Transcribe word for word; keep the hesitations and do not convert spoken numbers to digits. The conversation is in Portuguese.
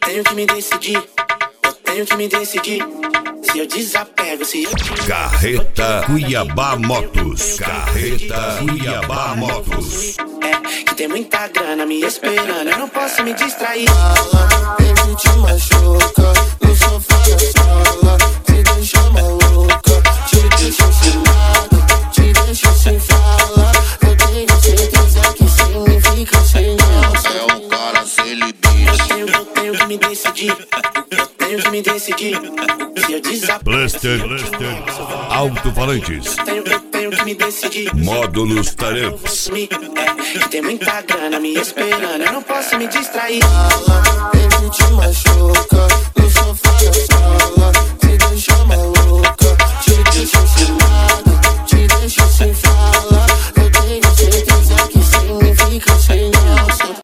tenho que me decidir, eu tenho que me decidir. Se eu desapego, se eu... Carreta Cuiabá Motos. Carreta Cuiabá Motos. É, que tem muita grana me esperando, eu não posso me distrair. Fala, ele te machuca, no sofá da sala, te deixa maluca, te deixa ensinado, te deixa sem fala. Eu tenho certeza que significa sem ela. É o cara sem libido. Eu tenho, eu tenho que me decidir, eu tenho que me decidir. Se eu desapego, Blaster, alto-falantes, tenho, eu tenho que me decidir. módulos Eu vou talentos. sumir, é, que tem muita grana me esperando, eu não posso me distrair. Fala, ele te machuca,